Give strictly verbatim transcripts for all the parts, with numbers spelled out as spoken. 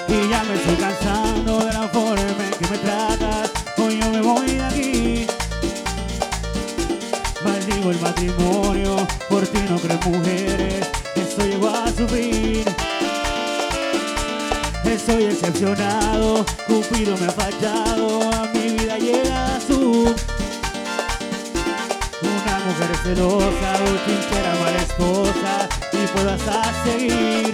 y ya me estoy cansando de la forma en que me tratas. Hoy yo me voy de aquí. Maldigo el matrimonio, por ti no creo mujeres, esto llegó a sufrir. Estoy decepcionado, Cupido me ha fallado, a mi vida llega a su. Una mujer celosa, ultintera, mala esposa, y puedo hasta seguir.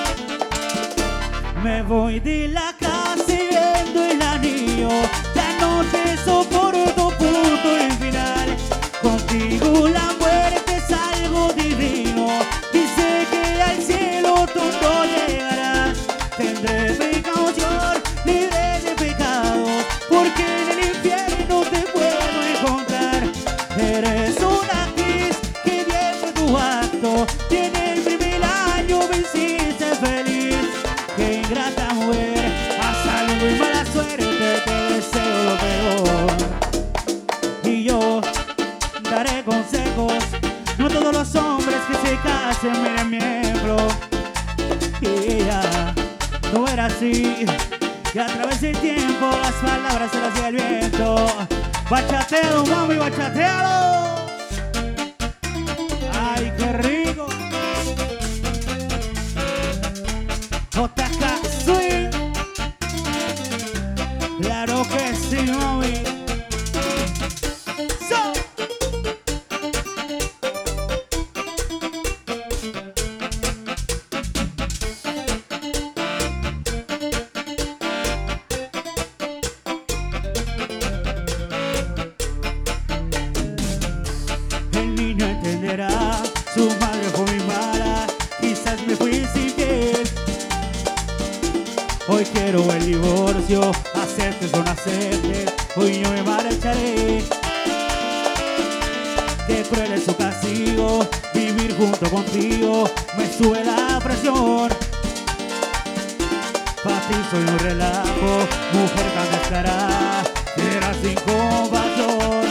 Me voy de la casa y viendo el anillo, ya no te soporto, punto y final. Contigo la muerte es algo divino, dice que al cielo tú no llegarás. Tendré precaución, libre de pecado, porque en el infierno te puedo encontrar. Eres una actriz, que bien fue tu acto, y en el primer año venciste feliz. Qué ingrata mujer, a salud y mala suerte, te deseo lo peor. Y yo daré consejos, no todos los hombres que se casen miren miembro. Y ella no era así, y a través del tiempo las palabras se las dio el viento. Bachatealo, mami, bachatealo. Ay, qué rico. J K Swing. Claro que sí, mami. So. El niño entenderá, su madre fue muy mala, quizás me fui sin piel. Hoy quiero el divorcio, aceptes o no aceptes, hoy yo me marcharé. Qué cruel es su castigo, vivir junto contigo, me sube la presión. Para ti soy un relajo, mujer tan descarada, era sin compasión.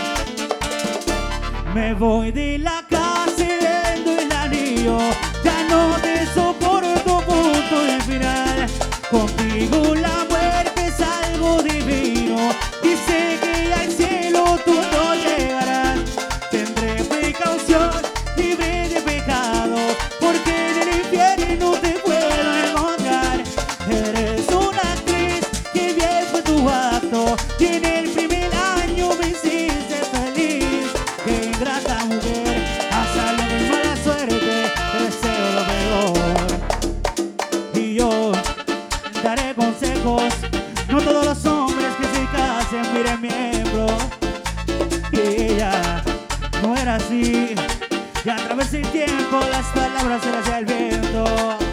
Me voy de la casa y viendo el anillo, ya no te soporto, punto y final. Contigo la muerte es algo divino, dice que al cielo tú no llegarás. Tendré precaución, libre de pecado, porque en el infierno te puedo encontrar. Eres una actriz, que bien fue tu acto, y en el primer año me hiciste feliz. Qué ingrata mujer, a salud y mala suerte, te deseo lo peor. Y yo daré consejos, no todos los hombres que se casen miren miembro. Y ella no era así, y a través del tiempo las palabras se las dio el viento.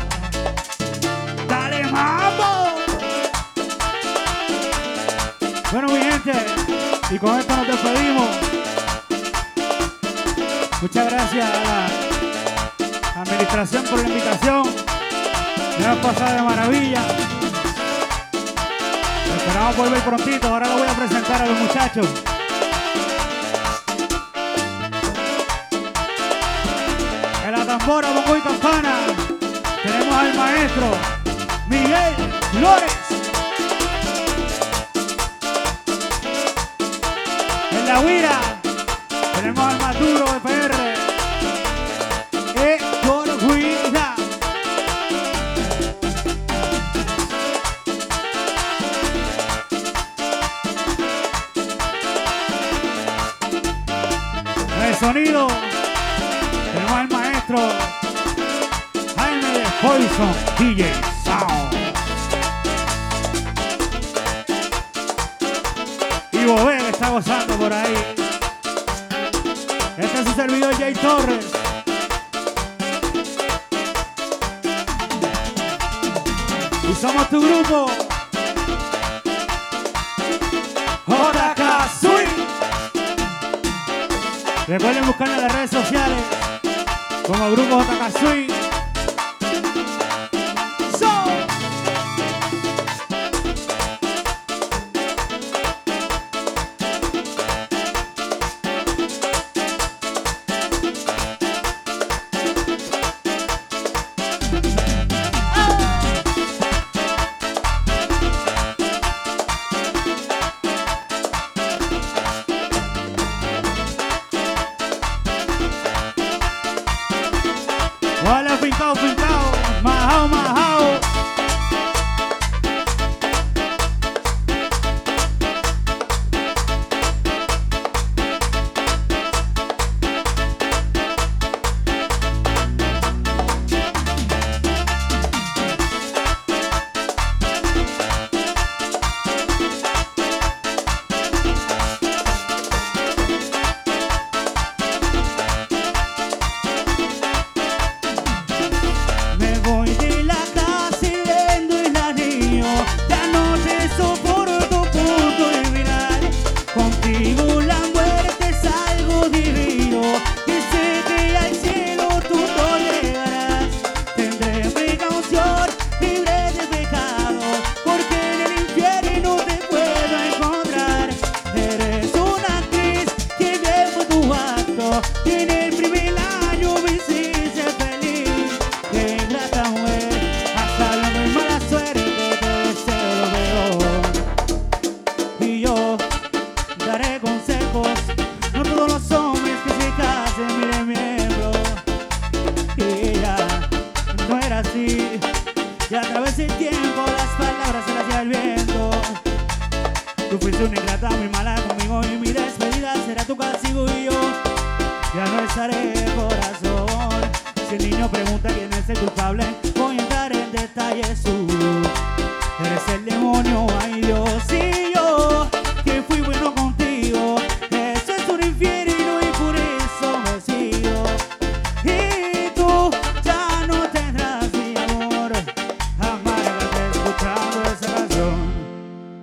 ¡Dale, mambo! Bueno, mi gente, y con esto nos despedimos. Muchas gracias a la administración por la invitación. Me han pasado de maravilla. Esperamos volver prontito. Ahora lo voy a presentar a los muchachos. En la tambora, bongo y campana tenemos al maestro Miguel Flores. En la guira tenemos al Maduro de P R. E por guira. El sonido tenemos al maestro Jaime de Poison D J Sound. Y Bobé que está gozando por ahí. Este es su servidor Jay Torres. Y somos tu grupo J K Swing. Recuerden buscarnos en las redes sociales como grupo J K Swing. tiempo las palabras se las lleva el viento. Tú fuiste una ingrata muy mala conmigo y mi despedida será tu castigo y yo ya no estaré, corazón. Si el niño pregunta quién es el culpable,